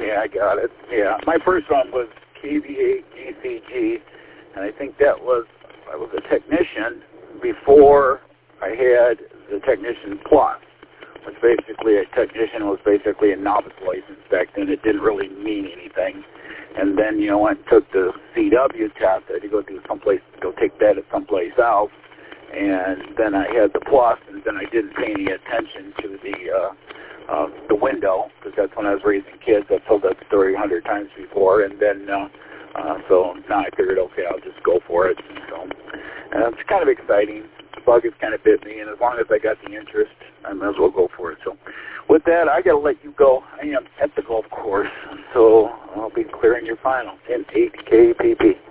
Yeah, I got it. Yeah, my first one was KV8 GCG, and I think I was a technician before I had the Technician Plus, which basically a technician was basically a novice license back then. It didn't really mean anything. And then, went and took the CW test. I had to go take that at someplace else. And then I had the Plus, and then I didn't pay any attention to the window, because that's when I was raising kids. I've told that story 100 times before. And then, so now I figured, okay, I'll just go for it. So it's kind of exciting. The bug has kind of bit me, and as long as I got the interest, I might as well go for it. So with that, I got to let you go. I am at the golf course, so I'll be clearing your final in 8 KPP.